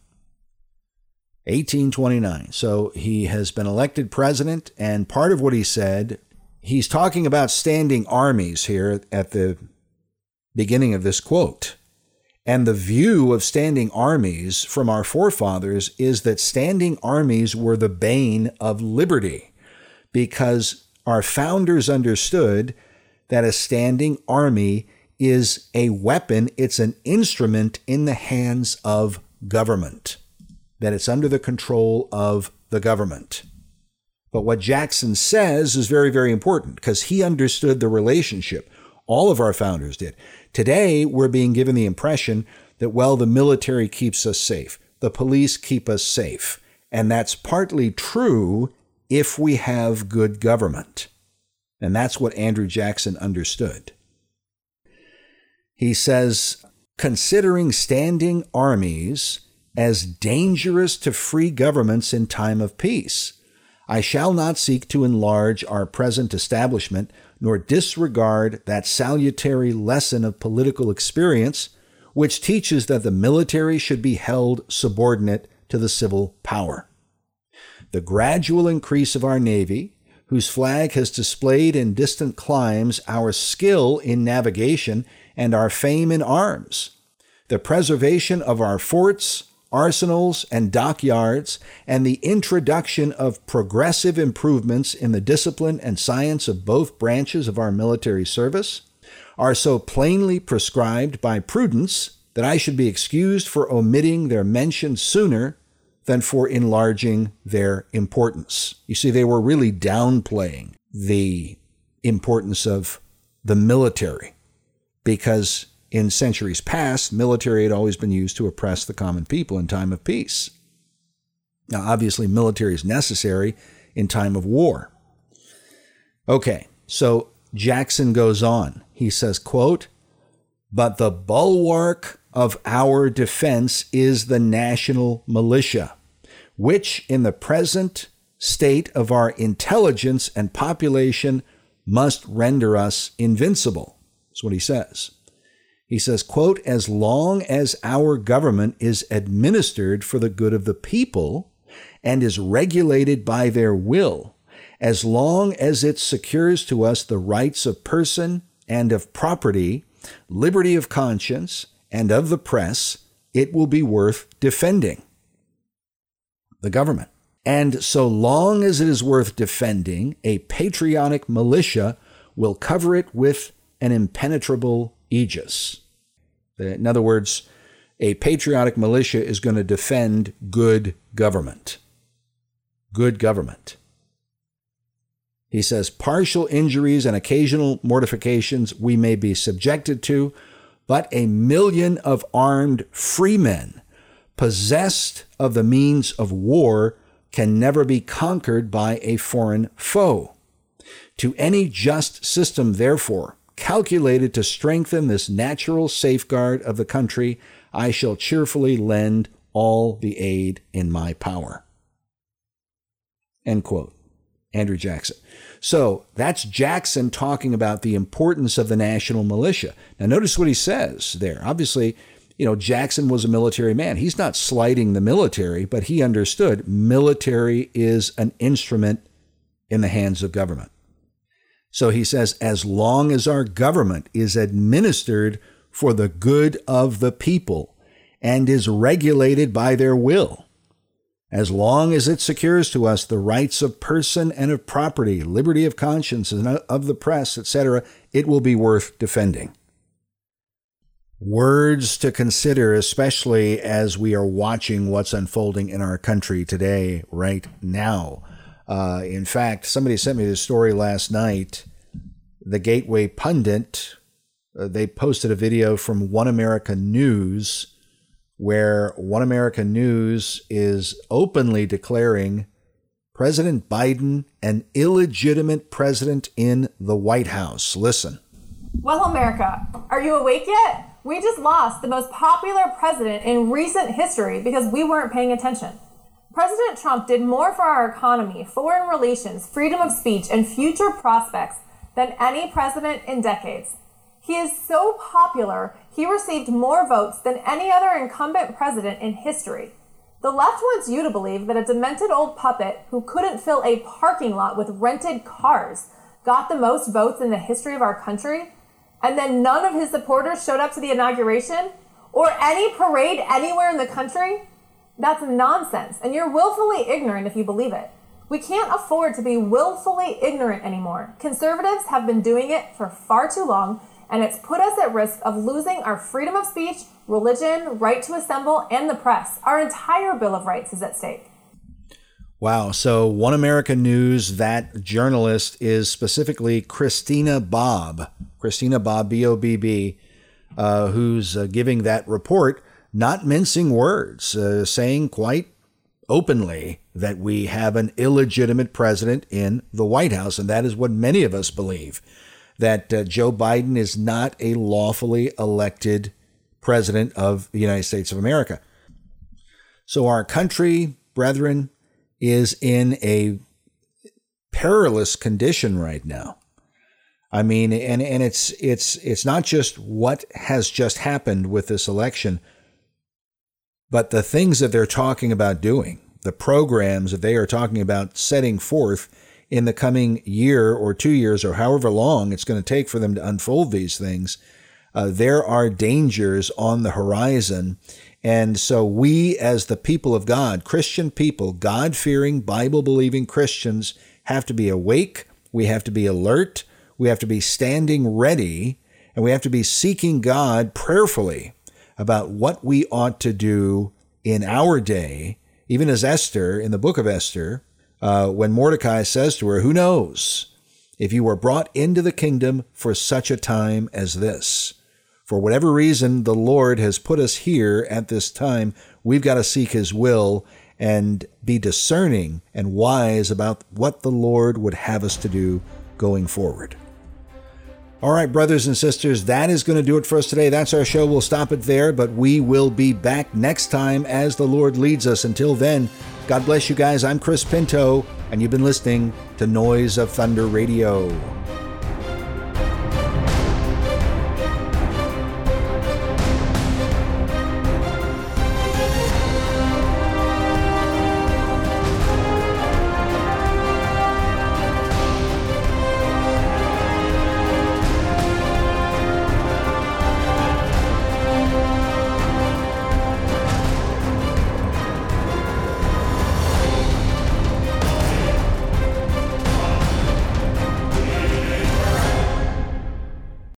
eighteen twenty-nine. So he has been elected president, and part of what he said, he's talking about standing armies here at the beginning of this quote. And the view of standing armies from our forefathers is that standing armies were the bane of liberty, because our founders understood that a standing army is a weapon, it's an instrument in the hands of government, that it's under the control of the government. But what Jackson says is very, very important because he understood the relationship. All of our founders did. Today, we're being given the impression that, well, the military keeps us safe. The police keep us safe. And that's partly true if we have good government. And that's what Andrew Jackson understood. He says, considering standing armies as dangerous to free governments in time of peace, I shall not seek to enlarge our present establishment, nor disregard that salutary lesson of political experience, which teaches that the military should be held subordinate to the civil power. The gradual increase of our Navy, whose flag has displayed in distant climes our skill in navigation and our fame in arms, the preservation of our forts, arsenals, and dockyards, and the introduction of progressive improvements in the discipline and science of both branches of our military service, are so plainly prescribed by prudence that I should be excused for omitting their mention sooner than for enlarging their importance. You see, they were really downplaying the importance of the military because in centuries past, military had always been used to oppress the common people in time of peace. Now, obviously, military is necessary in time of war. Okay, so Jackson goes on. He says, quote, "But the bulwark of our defense is the national militia, which in the present state of our intelligence and population must render us invincible." That's what he says. He says, quote, "As long as our government is administered for the good of the people and is regulated by their will, as long as it secures to us the rights of person and of property, liberty of conscience, and of the press, it will be worth defending." The government. And so long as it is worth defending, a patriotic militia will cover it with an impenetrable aegis. In other words, a patriotic militia is going to defend good government. Good government. He says, partial injuries and occasional mortifications we may be subjected to, but a million of armed freemen possessed of the means of war can never be conquered by a foreign foe. To any just system, therefore, calculated to strengthen this natural safeguard of the country, I shall cheerfully lend all the aid in my power. End quote. Andrew Jackson. So that's Jackson talking about the importance of the national militia. Now notice what he says there. Obviously, you know, Jackson was a military man. He's not slighting the military, but he understood military is an instrument in the hands of government. So he says, as long as our government is administered for the good of the people and is regulated by their will, as long as it secures to us the rights of person and of property, liberty of conscience and of the press, et cetera, it will be worth defending. Words to consider, especially as we are watching what's unfolding in our country today, right now. Uh, in fact, somebody sent me this story last night. The Gateway Pundit, uh, they posted a video from One America News, where One America News is openly declaring President Biden an illegitimate president in the White House. Listen. Well, America, are you awake yet? We just lost the most popular president in recent history because we weren't paying attention. President Trump did more for our economy, foreign relations, freedom of speech, and future prospects than any president in decades. He is so popular, he received more votes than any other incumbent president in history. The left wants you to believe that a demented old puppet who couldn't fill a parking lot with rented cars got the most votes in the history of our country, and then none of his supporters showed up to the inauguration or any parade anywhere in the country? That's nonsense, and you're willfully ignorant if you believe it. We can't afford to be willfully ignorant anymore. Conservatives have been doing it for far too long, and it's put us at risk of losing our freedom of speech, religion, right to assemble, and the press. Our entire Bill of Rights is at stake. Wow. So One America News, that journalist is specifically Christina Bobb, Christina Bobb, B O B B, uh, who's uh, giving that report, not mincing words, uh, saying quite openly that we have an illegitimate president in the White House. And that is what many of us believe, that uh, Joe Biden is not a lawfully elected president of the United States of America. So our country, brethren, is in a perilous condition right now. I mean, and, and it's it's it's not just what has just happened with this election, but the things that they're talking about doing, the programs that they are talking about setting forth in the coming year or two years or however long it's going to take for them to unfold these things. Uh, there are dangers on the horizon. And so we, as the people of God, Christian people, God-fearing, Bible-believing Christians, have to be awake. We have to be alert. We have to be standing ready. And we have to be seeking God prayerfully about what we ought to do in our day, even as Esther, in the book of Esther, uh, when Mordecai says to her, who knows if you were brought into the kingdom for such a time as this? For whatever reason, the Lord has put us here at this time. We've got to seek his will and be discerning and wise about what the Lord would have us to do going forward. All right, brothers and sisters, that is going to do it for us today. That's our show. We'll stop it there, but we will be back next time as the Lord leads us. Until then, God bless you guys. I'm Chris Pinto, and you've been listening to Noise of Thunder Radio.